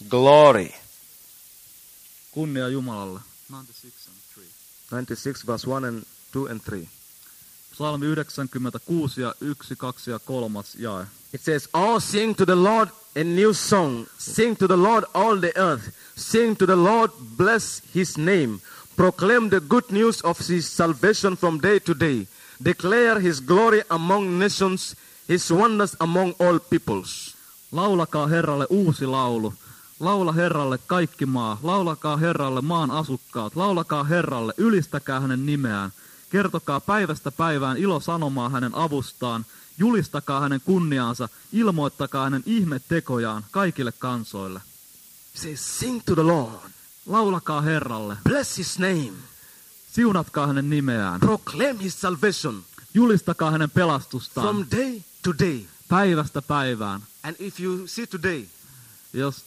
glory. Kunnia Jumalalle. 96 verse 1 and 2 and 3. Psalmi 96 ja 1, 2 ja 3 jae. It says, "Oh, sing to the Lord a new song. Sing to the Lord all the earth. Sing to the Lord, bless his name. Proclaim the good news of his salvation from day to day. Declare his glory among nations, his wonders among all peoples." Laulakaa Herralle uusi laulu. Laula Herralle kaikki maa. Laulakaa Herralle maan asukkaat. Laulakaa Herralle, ylistäkää hänen nimeään. Kertokaa päivästä päivään ilosanomaa hänen avustaan. Julistakaa hänen kunniaansa. Ilmoittakaa hänen ihmetekojaan kaikille kansoille. It says, "Sing to the Lord. Laulakaa Herralle. Bless his name. Siunatkaa hänen nimeään. Proclaim his salvation Julistakaa hänen pelastustaan. from day to day." Päivästä päivään. And if you see today, Jos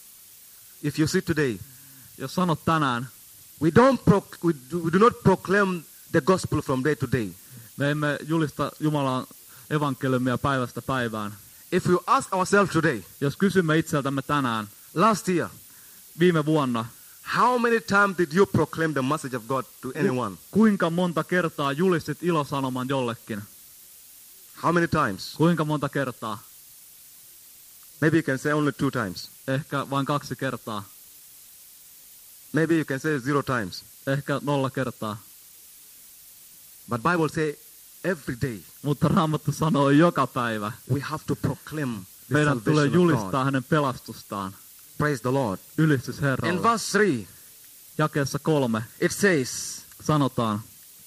sanot tänään, we do not proclaim the gospel from day to day. me emme julista Jumalan evankeliumia päivästä päivään. If we ask ourselves today, Jos kysymme itseltämme tänään, last year, viime vuonna, how many times did you proclaim the message of God to anyone? kuinka monta kertaa julistit ilosanoman jollekin? How many times? Kuinka monta kertaa? Maybe you can say only 2 times. Ehkä vain 2 kertaa. Maybe you can say 0 times. Ehkä 0 kertaa. But Bible say every day Mutta Raamattu sanoo joka päivä. we have to proclaim the Meidän tulee salvation of julistaa God. hänen pelastustaan. Praise the Lord. Ylistys In Herralle. verse 3, Jakeessa 3 it says, sanotaan,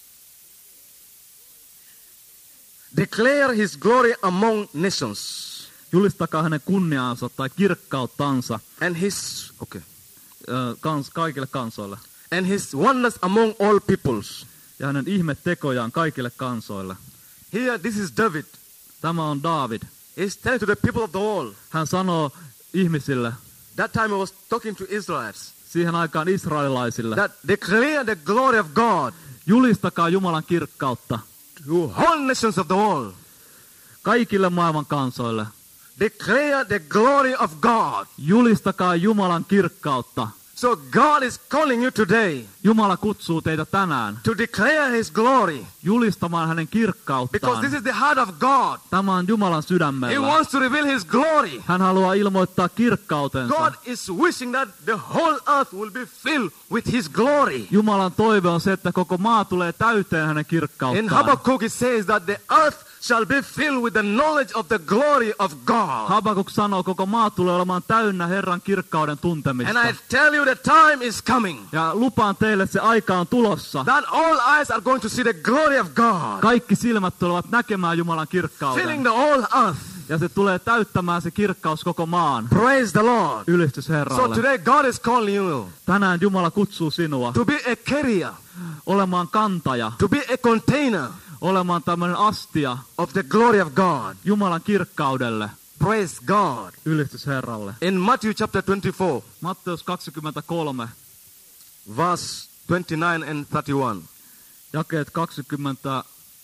"Declare his glory among nations, julistakaa hänen kunniaansa tai kirkkauttansa and his kaikille kansoille. and his wonders among all peoples." Ja hänen ihmetekojaan kaikille kansoille. Here, this is David. Tämä on Daavid. He's telling to the people of the world. Hän sanoo ihmisille, That time he was talking to Israelites. siihen aikaan israelilaisille, That declare the glory of God julistakaa Jumalan kirkkautta to all nations of the world. kaikille maailman kansoille. Declare the glory of God. Julistakaa Jumalan kirkkautta. So God is calling you today Jumala kutsuu teitä tänään to declare his glory, julistamaan hänen because kirkkauttaan. this is the heart of God. Tämä on Jumalan He sydämellä. wants to reveal his glory. Hän haluaa ilmoittaa kirkkautensa. God is wishing that the whole earth will be filled with his glory. Jumalan toive on se, että koko maa tulee täyteen hänen In kirkkauttaan. Habakkuk it says that the earth shall be filled with the knowledge of the glory of God. Habakuk sanoo, koko maa tulee olemaan täynnä Herran kirkkauden tuntemista. And I tell you, the time is coming Ja lupaan teille, se aika on tulossa. that all eyes are going to see the glory of God Kaikki silmät tulevat näkemään Jumalan filling kirkkauden. the whole earth. Ja se tulee täyttämään se kirkkaus koko maan. Praise the Lord. Ylistys So Herralle. today God is calling you Tänään Jumala kutsuu sinua to be a carrier, olemaan kantaja, to be a container olemaan tämmöinen astia of the glory of God. Jumalan kirkkaudelle. Praise God. Ylistys Herralle. In Matthew chapter 24, Matteus 23, verse 29 and 31. jakeet 20,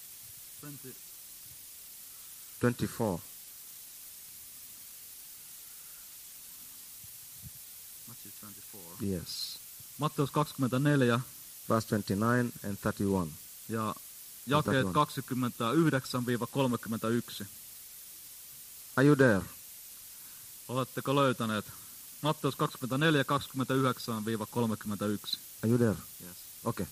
24. Yes. Matteus 24 Verse 29 and 31. ja jakeet 29-31. Are you there? Oletteko löytäneet? Matteus 24, 29-31. Are you there? Yes. Okay.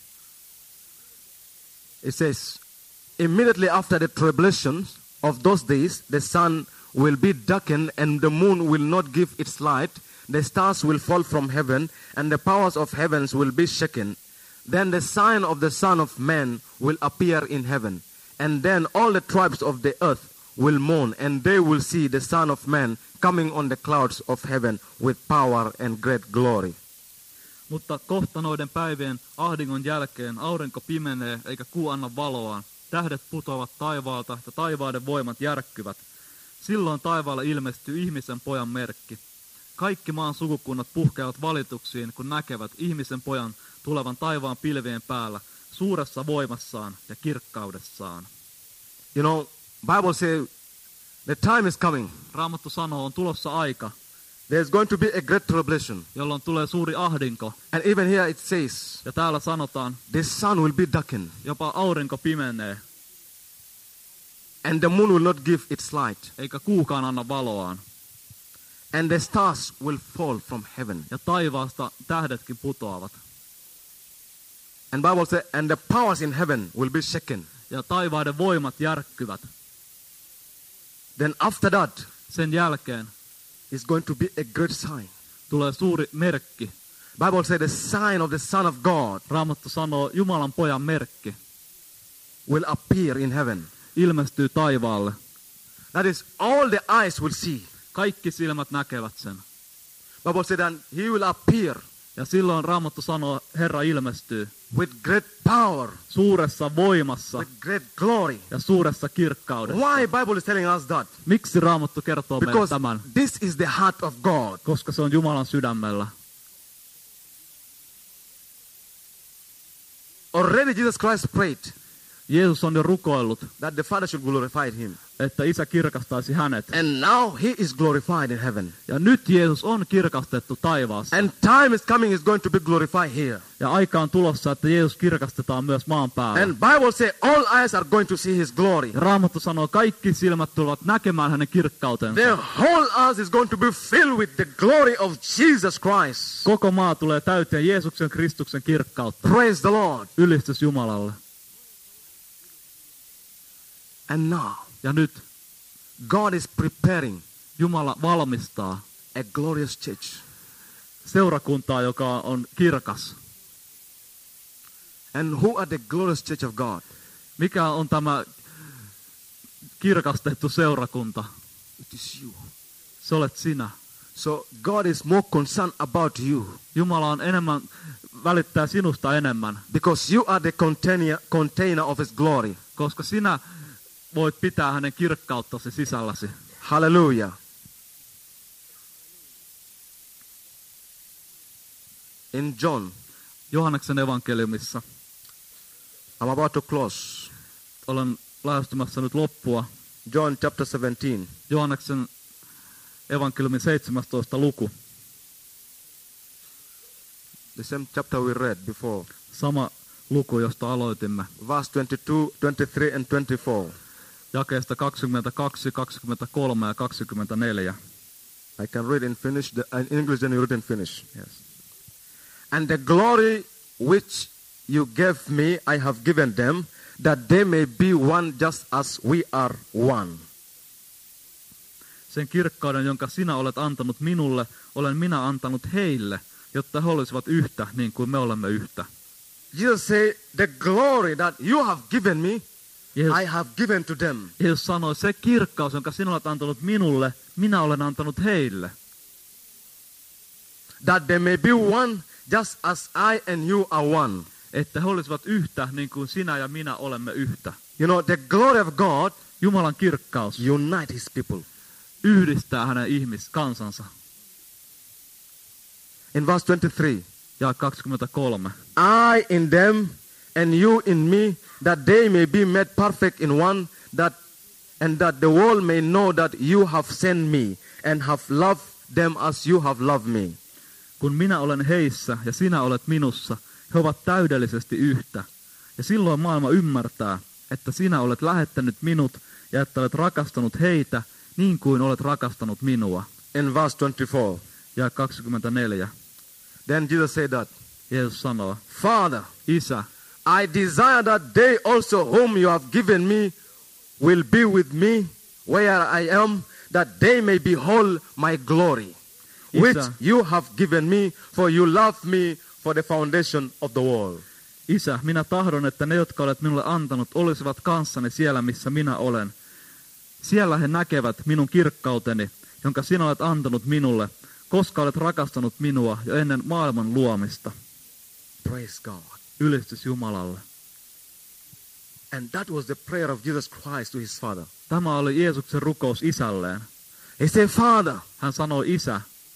It says, immediately after the tribulation of those days, the sun will be darkened and the moon will not give its light. The stars will fall from heaven and the powers of heavens will be shaken. Then the sign of the Son of Man will appear in heaven. And then all the tribes of the earth will mourn, and they will see the Son of Man coming on the clouds of heaven with power and great glory. Mutta kohta noiden päivien ahdingon jälkeen aurinko pimenee eikä kuu anna valoaan. Tähdet putoavat taivaalta ja taivaiden voimat järkkyvät. Silloin taivaalle ilmestyy ihmisen pojan merkki. Kaikki maan sukukunnat puhkeavat valituksiin, kun näkevät ihmisen pojan tulevan taivaan pilvien päällä suuressa voimassaan ja kirkkaudessaan. You know, Bible says the time is coming. Raamattu sanoo, on tulossa aika. there's going to be a great tribulation. jolloin tulee suuri ahdinko. And even here it says, Ja täällä sanotaan, the sun will be darkened, jopa aurinko pimenee, and the moon will not give its light, eikä kuukaan anna valoaan. and the stars will fall from heaven. Ja taivaasta tähdetkin putoavat. And Bible says, and the powers in heaven will be shaken. Ja taivaiden voimat järkkyvät. Then after that Sen jälkeen is going to be a great sign. tulee suuri merkki. Bible says the sign of the Son of God Raamattu sanoo, Jumalan pojan merkki will appear in heaven. ilmestyy taivaalle. That is, all the eyes will see. Kaikki silmät näkevät sen. Bible said that he will appear Ja silloin Raamattu sanoo, Herra ilmestyy with great power, suuressa voimassa with great glory. ja suuressa kirkkaudessa. Why Bible is telling us that? Miksi Raamattu kertoo meille Because tämän? this is the heart of God. Koska se on Jumalan sydämellä. Already Jesus Christ prayed Jeesus on jo rukoillut, that the Father should glorify him. että Isä kirkastaisi hänet. And now he is glorified in heaven. Ja nyt Jeesus on kirkastettu taivaassa. And time is coming, is going to be glorified here. Ja aika on tulossa, että Jeesus kirkastetaan myös maan päällä. And Bible says all eyes are going to see his glory. Ja Raamattu sanoo, kaikki silmät tulevat näkemään hänen kirkkautensa. The whole earth is going to be filled with the glory of Jesus Christ. Koko maa tulee täyteen Jeesuksen Kristuksen kirkkautta. Praise the Lord. Ylistys Jumalalle. And now, Ja nyt God is preparing Jumala valmistaa a glorious church. seurakuntaa, joka on kirkas. And who are the glorious church of God? Mikä on tämä kirkastettu seurakunta? It is you. Se olet sinä. So God is more concerned about you Jumala on enemmän, välittää sinusta enemmän, because you are the container of his glory. koska sinä voit pitää hänen kirkkauttasi sisälläsi. Hallelujah. In John, Johanneksen evankeliumissa, I'm about to close. olen lähestymässä nyt loppua. John chapter 17. Johanneksen evankeliumin 17. luku. The same chapter we read before. Sama luku, josta aloitimme. Verse 22, 23 and 24. Jakeesta 22, 23 ja 24. I can read in Finnish, in English then you read in Finnish. Yes. And the glory which you gave me, I have given them, that they may be one just as we are one. Sen kirkkauden, jonka sinä olet antanut minulle, olen minä antanut heille, jotta he olisivat yhtä, niin kuin me olemme yhtä. Jesus said, the glory that you have given me, Jeesus, I have given to them. Jeesus sanoi, se kirkkaus, jonka sinä olet antanut minulle, minä olen antanut heille. That they may be one just as I and you are one. Että he olisivat yhtä, niin kuin sinä ja minä olemme yhtä. You know, the glory of God Jumalan kirkkaus unite his people. yhdistää hänen kansansa. In verse 23. Ja 23. I in them and you in me, that they may be made perfect in one, and that the world may know that you have sent me and have loved them as you have loved me. Kun minä olen heissä ja sinä olet minussa, he ovat täydellisesti yhtä. Ja silloin maailma ymmärtää, että sinä olet lähettänyt minut ja että olet rakastanut heitä niin kuin olet rakastanut minua. In verse 24. Ja 24. Then Jesus said that, Jeesus sanoo, Father, Isä, I desire that they also whom you have given me will be with me where I am, that they may behold my glory, which Isä, you have given me, for you loved me for the foundation of the world. Isä, minä tahdon, että ne, jotka olet minulle antanut, olisivat kanssani siellä, missä minä olen. Siellä he näkevät minun kirkkauteni, jonka sinä olet antanut minulle, koska olet rakastanut minua jo ennen maailman luomista. Praise God. Ylistys Jumalalle. And that was the prayer of Jesus Christ to his Father. Tämä oli Jeesuksen rukous isälleen. He said, Father, Hän sanoi, Isä,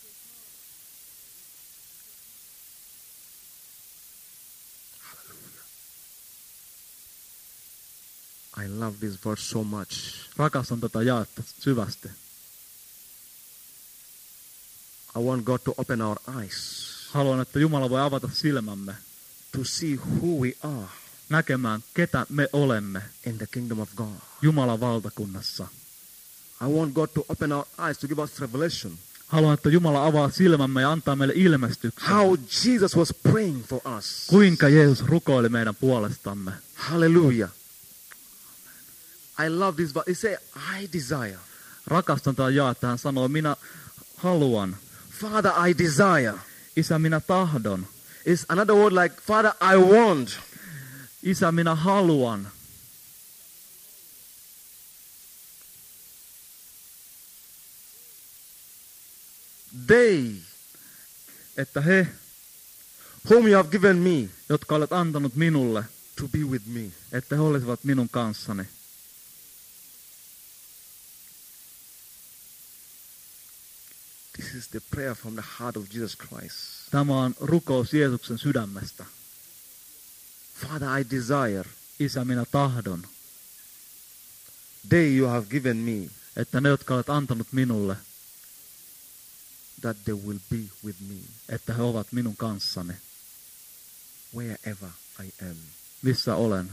I love this verse so much. rakastan tätä jaetta syvästi. I want God to open our eyes Haluan, että Jumala voi avata silmämme to see who we are näkemään, ketä me olemme in the kingdom of God. Jumalan valtakunnassa. I want God to open our eyes to give us revelation. Haluan, että Jumala avaa silmämme ja antaa meille ilmestyksen. How Jesus was praying for us. Kuinka Jeesus rukoili meidän puolestamme. Hallelujah. I love this verse. It says, I desire. Rakastan tätä jaetta. Hän sanoo, minä haluan. Father, I desire. Isä, minä tahdon. It's another word like, Father, I want. Isä, minä haluan. They, Että he, whom you have given me, jotka olet antanut minulle, to be with me. että he olisivat minun kanssani. This is the prayer from the heart of Jesus Christ. Tämä on rukous Jeesuksen sydämestä. Father, I desire. Isä, minä tahdon, They you have given me, että ne, jotka olet antanut minulle, that they will be with me että he ovat minun kanssani, wherever I am. missä olen.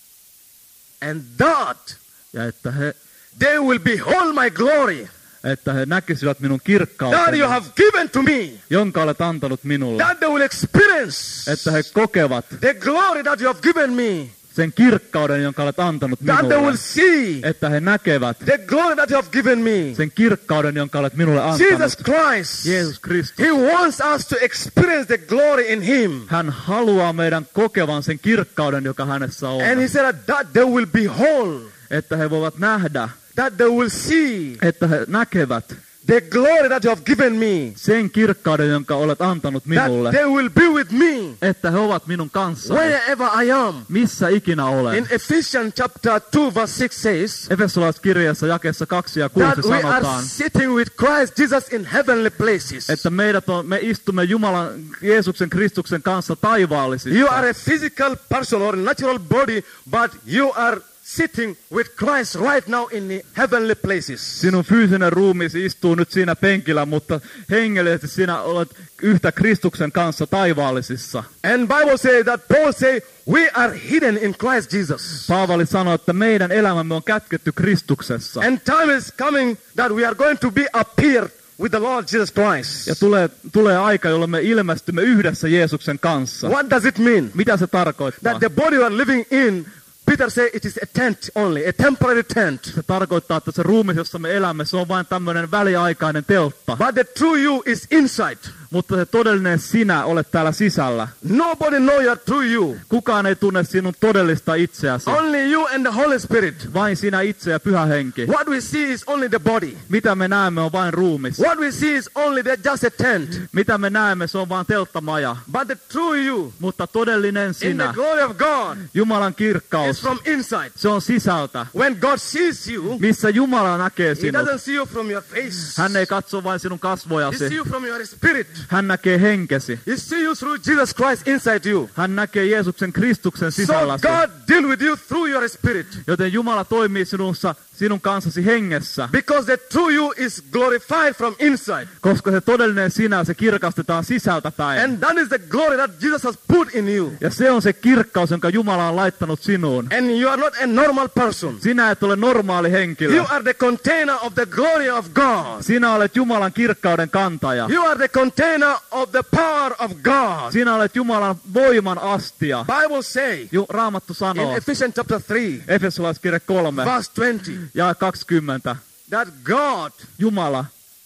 And that Ja että they will behold my glory, he näkisivät minun that you kirkkauteni, have given to me, jonka olet antanut minulle. that they will experience Että he kokevat the glory that you have given me, sen kirkkauden, jonka olet antanut that they will minulle. see Että he näkevät the glory that you have given me. sen kirkkauden, jonka olet minulle antanut. Jesus Christ, Jeesus Kristus. He wants us to experience the glory in Him. Hän haluaa meidän kokevan sen kirkkauden, joka hänessä on. And He said that they will behold, Että he voivat nähdä, that they will see että he näkevät the glory that you have given me, sen kirkkauden, jonka olet antanut that minulle. they will be with me Että he ovat minun kanssani, wherever I am. missä ikinä In olen. Ephesians chapter 2 verse 6 says Efesolaiskirjassa jakeessa 2 ja 6 that we are sanotaan, sitting with Christ Jesus in heavenly places. että me istumme Jumalan Jeesuksen Kristuksen kanssa You taivaallisissa. are a physical person or a natural body, but you are sitting with Christ right now in the heavenly places. Sinun fyysinen ruumiisi istuu nyt siinä penkillä, mutta hengellisesti sinä olet yhtä Kristuksen kanssa taivaallisissa. And Bible says that Paul say we are hidden in Christ Jesus. Paavali sanoi, että meidän elämämme on kätketty Kristuksessa. And time is coming that we are going to be appeared with the Lord Jesus Christ. Ja tulee aika, jolloin me ilmestymme yhdessä Jeesuksen kanssa. What does it mean? Mitä se tarkoittaa? That the body you are living in, Peter said it is a tent only, a temporary tent. Se tarkoittaa, että se ruumis, jossa me elämme, se on vain tämmöinen väliaikainen teltta. But the true you is inside. Mutta se todellinen sinä olet täällä sisällä. Nobody know your true you. Kukaan ei tunne sinun todellista itseäsi. Only you and the Holy Spirit. Vain sinä itse ja Pyhä Henki. What we see is only the body. Mitä me näemme on vain ruumis. What we see is only just a tent. Mitä me näemme, se on vain telttamaja. But the true you Mutta todellinen in the sinä, glory of God Jumalan is kirkkaus, from inside. se on sisältä. When God sees you, Missä Jumala näkee He sinut. doesn't see you from your face. Hän ei katso vain sinun He sees kasvojasi. you from your spirit. Hän näkee henkesi. He sees you through Jesus Christ inside you. Hän näkee Jeesuksen Kristuksen So sisälläsi. God deal with you through your spirit. Joten Jumala toimii sinun kanssasi hengessä. Because the true you is glorified from inside. Koska se todellinen sinä, se kirkastetaan sisältä päin. And that is the glory that Jesus has put in you. Ja se on se kirkkaus, jonka Jumala on laittanut sinuun. And you are not a normal person. Sinä et ole normaali henkilö. You are the container of the glory of God. Sinä olet Jumalan kirkkauden kantaja. You are the container of the power of God. Sinä olet Jumalan voiman astia. Bible say Raamattu in sanoo, Ephesians chapter 3 Efesolaiskirja 3 verse 20 ja 20, that God Jumala,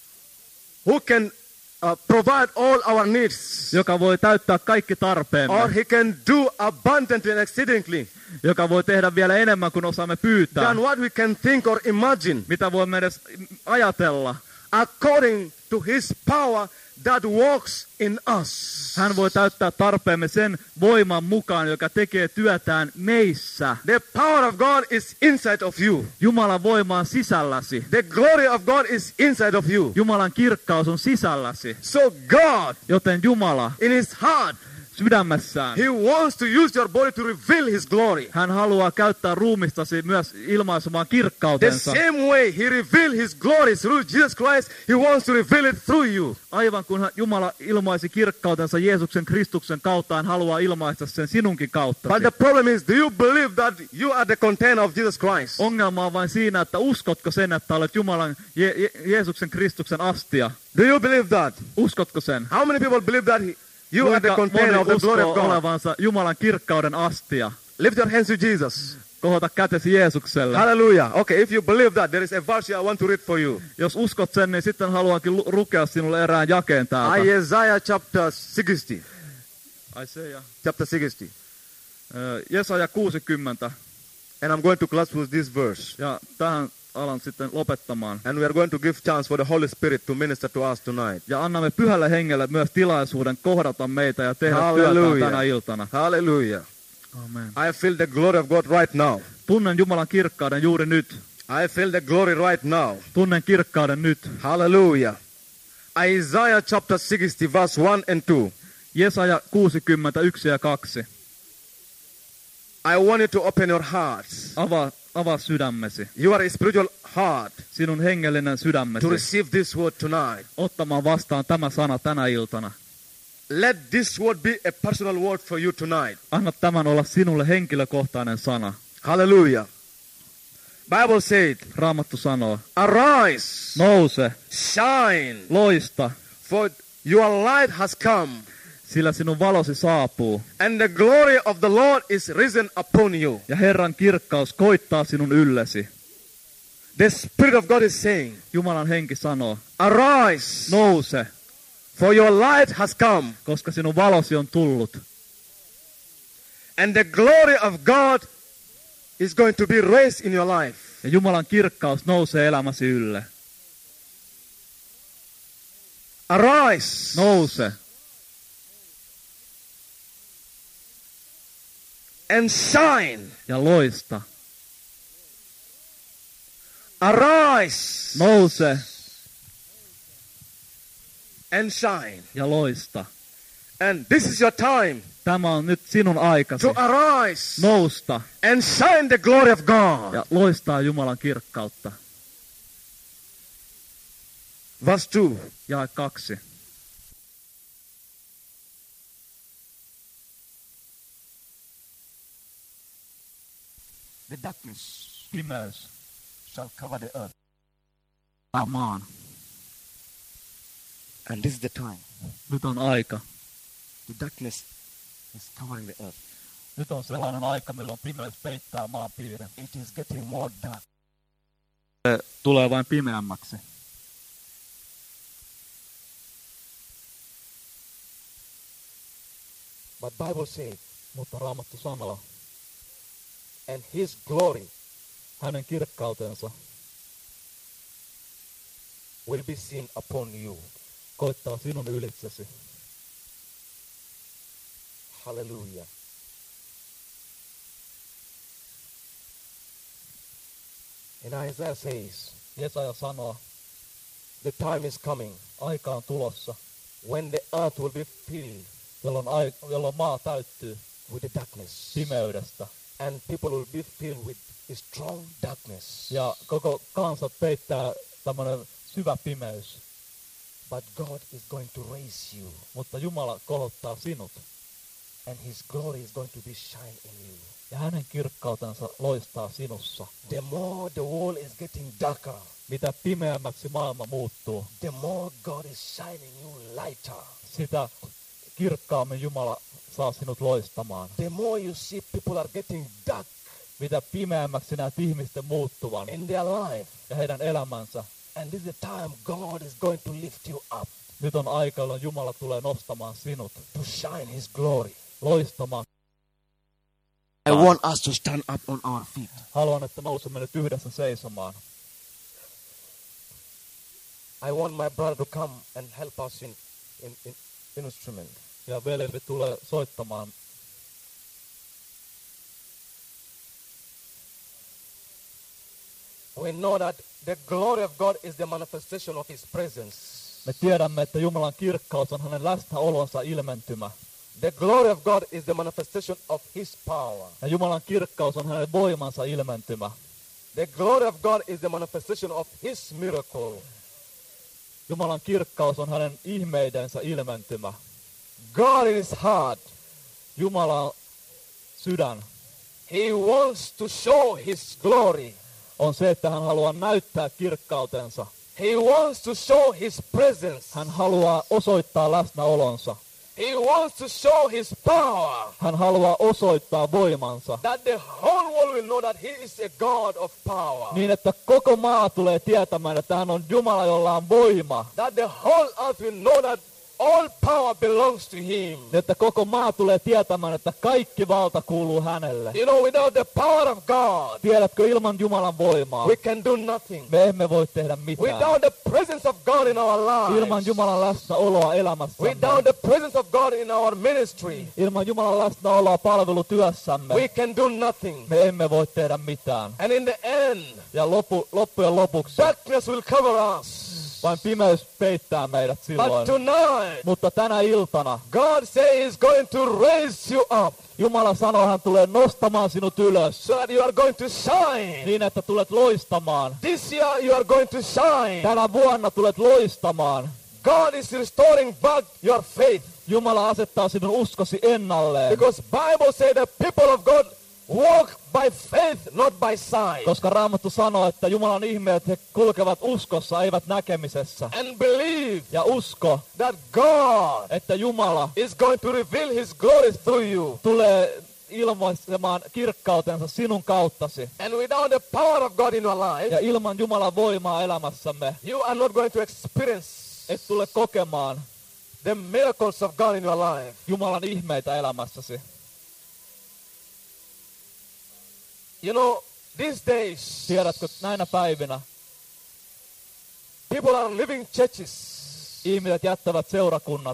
who can provide all our needs, joka voi täyttää kaikki or tarpeemme, He can do abundantly and exceedingly joka voi tehdä vielä enemmän kuin osaamme pyytää, than what we can think or imagine, mitä voimme edes ajatella. according to His power that works in us. Hän voi täyttää tarpeemme sen voiman mukaan, joka tekee työtään meissä. The power of God is inside of you. Jumalan voima on sisälläsi. The glory of God is inside of you. Jumalan kirkkaus on sisälläsi. So God, Joten Jumala in His heart, sydämessään. He wants to use your body to reveal His glory. Hän haluaa käyttää ruumistasi myös ilmaisemaan The kirkkautensa. same way He revealed His glory through Jesus Christ, He wants to reveal it through you. Aivan kun Jumala ilmaisi kirkkautensa Jeesuksen Kristuksen kautta, hän haluaa ilmaista sen sinunkin kautta. But the problem is, do you believe that you are the container of Jesus Christ? Ongelma on vain siinä, että uskotko sen, että olet Jumalan Jeesuksen Kristuksen astia. Do you believe that? Uskotko sen? How many people believe that you are the Kuinka container moni of the glory of uskoo God? olevansa Jumalan kirkkauden astia? Lift your hands to Jesus. Kohota kätesi Jeesukselle. Hallelujah. Okay, if you believe that, there is a verse I want to read for you. Jos uskot sen, niin sitten haluankin lukea sinulle erään jakeen täältä. Isaiah chapter 60. Isaiah. Chapter 60. Jesaja 60. And I'm going to close with this verse. Ja tähän alan sitten lopettamaan. And we are going to give chance for the Holy Spirit to minister to us tonight. Ja annamme Pyhälle Hengelle myös tilaisuuden kohdata meitä ja tehdä työtään tänä iltana. Hallelujah. Amen. I feel the glory of God right now. Tunnen Jumalan kirkkauden juuri nyt. I feel the glory right now. Tunnen kirkkauden nyt. Hallelujah. Isaiah chapter 60 verse 1 and 2. Jesaja 60, 1 ja 2. I want you to open your hearts. Avaa sydämesi. Your spiritual heart Sinun hengellinen sydämesi. to receive this word tonight. Ottamaan vastaan tämä sana tänä iltana. Let this word be a personal word for you tonight. Anna tämän olla sinulle henkilökohtainen sana. Hallelujah. Bible said, Raamattu sanoo, arise, nouse, shine, loista, for your light has come, sillä sinun valosi saapuu. and the glory of the Lord is risen upon you. Ja Herran kirkkaus koittaa sinun yllesi. The Spirit of God is saying, Jumalan henki sanoo, arise, nouse, for your light has come, koska sinun valosi on tullut. and the glory of God is going to be raised in your life. Ja Jumalan kirkkaus nousee elämäsi ylle. Arise, Nouse, and shine. ja loista. Arise, Nouse, and shine. ja loista. And this is your time Tämä on nyt sinun aikasi. to arise Nousta and shine the glory of God. ja loistaa Jumalan kirkkautta. Verse 2. Jae 2. The darkness Pimeys shall cover the earth. maan. And this is the time. Nyt on aika. The darkness is covering the earth. Nyt on sellainen aika, milloin pimeys peittää maanpiirin. It is getting more dark. Se tulee vain pimeämmäksi. But Bible says, Mutta Raamattu sanoo, and his glory hänen kirkkautensa will be seen upon you. koittaa sinun ylitsesi. Hallelujah. And Isaiah says, Jesaja sanoo, the time is coming aika on tulossa, when the earth will be filled jolloin maa täyttyy with the darkness. pimeydestä. And people will be filled with a strong darkness. Ja koko kansat peittää tämmöinen syvä pimeys. But God is going to raise you. Mutta Jumala kohottaa sinut. And his glory is going to be shine in you. Ja hänen kirkkautensa loistaa sinussa. The more the world is getting darker, Mitä pimeämmäksi maailma muuttuu, the more God is shining you lighter. sitä kirkkaammin Jumala saa sinut loistamaan. The more you see people are getting dark Mitä pimeämmäksi näet ihmisten muuttuvan in their life, ja heidän elämänsä. and this is the time God is going to lift you up Nyt on aika, jolloin Jumala tulee nostamaan sinut, to shine his glory. loistamaan. I want us to stand up on our feet. Haluan, että nousemme nyt yhdessä seisomaan. I want my brother to come and help us in instrument. Ja veljeni tulee soittamaan. We know that the glory of God is the manifestation of his presence. Me tiedämme, että Jumalan kirkkaus on hänen läsnäolonsa ilmentymä. The glory of God is the manifestation of His power. Ja Jumalan kirkkaus on hänen voimansa ilmentymä. The glory of God is the manifestation of His miracle. Jumalan kirkkaus on hänen ihmeidensä ilmentymä. God in His heart, Jumalan sydän He wants to show His glory. on se, että hän haluaa näyttää kirkkautensa. He wants to show His presence. Hän haluaa osoittaa läsnäolonsa. He wants to show His power. Hän haluaa osoittaa voimansa. That the whole world will know that He is a God of power. Niin, että koko maa tulee tietämään, että hän on Jumala, jolla on voima. That the whole earth will know that all power belongs to Him. Että koko maa tulee tietämään, että kaikki valta kuuluu hänelle. You know, without the power of God, Tiedätkö, ilman Jumalan voimaa we can do nothing. me emme voi tehdä mitään. Without the presence of God in our Ilman lives, Jumalan läsnäoloa elämässämme. without the presence of God in our ministry, Ilman Jumalan läsnäoloa palvelutyössämme. we can do nothing. Me emme voi tehdä mitään. And in the end, Ja loppujen lopuksi darkness will cover us. vain pimeys peittää meidät But silloin. tonight, Mutta tänä iltana God says He's going to raise you up Jumala sanoo, hän tulee nostamaan sinut ylös. so that you are going to shine. Niin, että tulet loistamaan. This year you are going to shine. Tänä vuonna tulet loistamaan. God is restoring back your faith. Jumala asettaa sinun uskosi ennalleen. Because Bible says the people of God walk by faith, not by sight. Koska Raamattu sanoo, että Jumalan ihmeet he kulkevat uskossa, eivät näkemisessä. And believe Ja usko, that God että Jumala is going to reveal His glory through you. tulee ilmaisemaan kirkkautensa sinun kauttasi. And without the power of God in your life, Ja ilman Jumalan voimaa elämässämme you are not going to experience et tule kokemaan the miracles of God in your life. Jumalan ihmeitä elämässäsi. You know, these days, Tiedätkö, näinä päivinä people are leaving churches. ihmiset jättävät seurakunnat.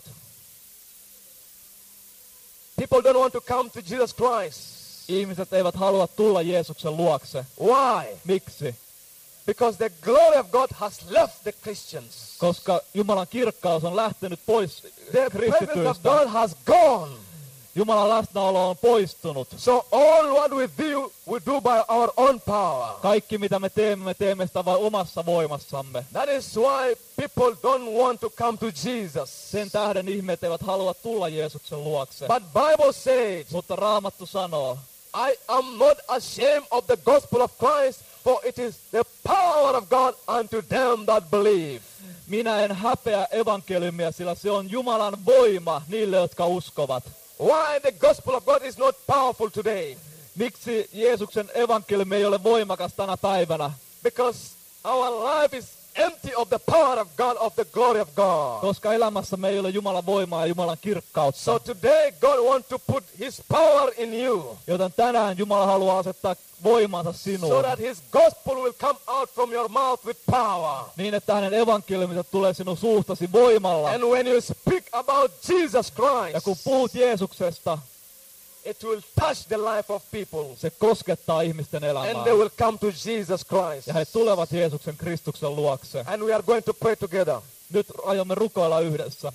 People don't want to come to Jesus Christ. Ihmiset eivät halua tulla Jeesuksen luokse. Why? Miksi? Because the glory of God has left the Christians. Koska Jumalan kirkkaus on lähtenyt pois The presence of kristityistä. God has gone. Jumalan läsnäolo on poistunut. So all what we do by our own power. Kaikki mitä me teemme sitä vain omassa voimassamme. That is why people don't want to come to Jesus. Sen tähden ihmiset eivät halua tulla Jeesuksen luokse. But Bible says, Mutta Raamattu sanoo, I am not ashamed of the gospel of Christ, for it is the power of God unto them that believe. minä en häpeä evankeliumia, sillä se on Jumalan voima niille, jotka uskovat. Why the gospel of God is not powerful today? Miksi Jeesuksen evankeliumi ei ole voimakas tänä päivänä? Because our life is empty of the power of God, of the glory of God. Koska elämässä ei ole Jumalan voimaa ja Jumalan kirkkautta. So today God wants to put His power in you, Joten tänään Jumala haluaa asettaa voimansa so sinuun. that His gospel will come out from your mouth with power. Niin, että hänen evankeliuminsa tulee sinun suustasi voimalla. And when you speak about Jesus Ja kun Christ, puhut Jeesuksesta, it will touch the life of people. se koskettaa ihmisten elämää. And they will come to Jesus Christ. Ja he tulevat Jeesuksen Kristuksen luokse. And we are going to pray together. Nyt aiomme rukoilla yhdessä.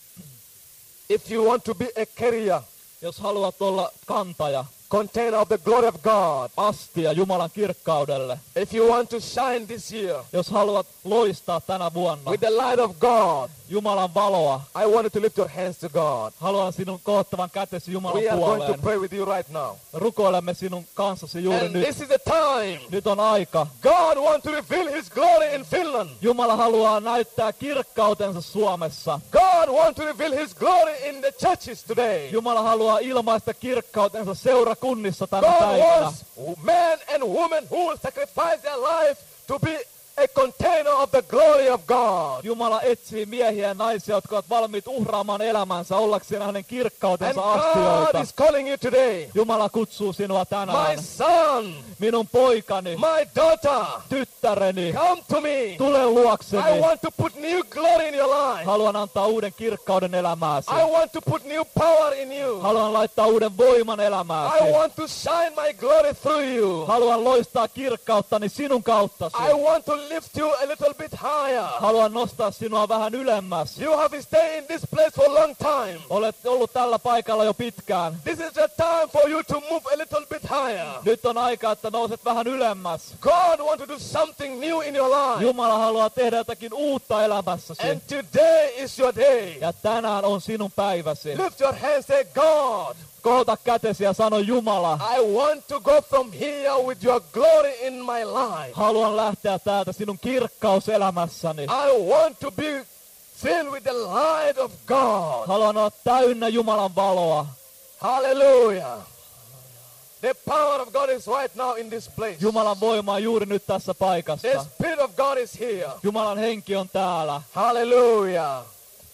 If you want to be a carrier, Jos haluat olla kantaja, container of the glory of God, astia Jumalan kirkkaudelle. if you want to shine this year Jos haluat loistaa tänä vuonna with the light of God, Jumalan valoa, I want you to lift your hands to God. haluan sinun kohottavan kätesi Jumalan We are going to puoleen. pray with you right now. Rukoilemme sinun kanssasi juuri And nyt. this is the time. Nyt on aika. God wants to reveal His glory in Finland. Jumala haluaa näyttää kirkkautensa Suomessa. God wants to reveal His glory in the churches today. Jumala haluaa ilmaista kirkkautensa seurakunnissa tänä God päivänä. wants men and women who will sacrifice their life to be a container of the glory of God. Jumala etsii miehiä ja naisia, jotka ovat valmiit uhraamaan elämänsä ollakseen hänen And kirkkautensa God astioita. is calling you today. Jumala kutsuu sinua My tänään. son, Minun poikani, my daughter, tyttäreni, come to me. tule I luokseni. want to put new glory in your life. Haluan antaa uuden kirkkauden elämääsi. I want to put new power in you. Haluan laittaa uuden voiman I elämääsi. want to shine my glory through you. Haluan loistaa kirkkauttani sinun kauttasi. I want to lift you a little bit higher. Haluan nostaa sinua vähän ylemmäs. You have stayed in this place for a long time. Olet ollut tällä paikalla jo pitkään. This is the time for you to move a little bit higher. Nyt on aika, että nouset vähän ylemmäs. God wants to do something new in your life. Jumala haluaa tehdä jotakin uutta elämässäsi. And today is your day. Ja tänään on sinun päiväsi. Lift your hands, say, God, Kohota kätesi ja sano, Jumala, I want to go from here with your glory in my life. haluan lähteä täältä sinun kirkkaus elämässäni. I want to be filled with the light of God. Haluan olla täynnä Jumalan valoa. Hallelujah. The power of God is right now in this place. Jumalan voima on juuri nyt tässä The paikassa. Spirit of God is here. Jumalan henki on täällä. Hallelujah.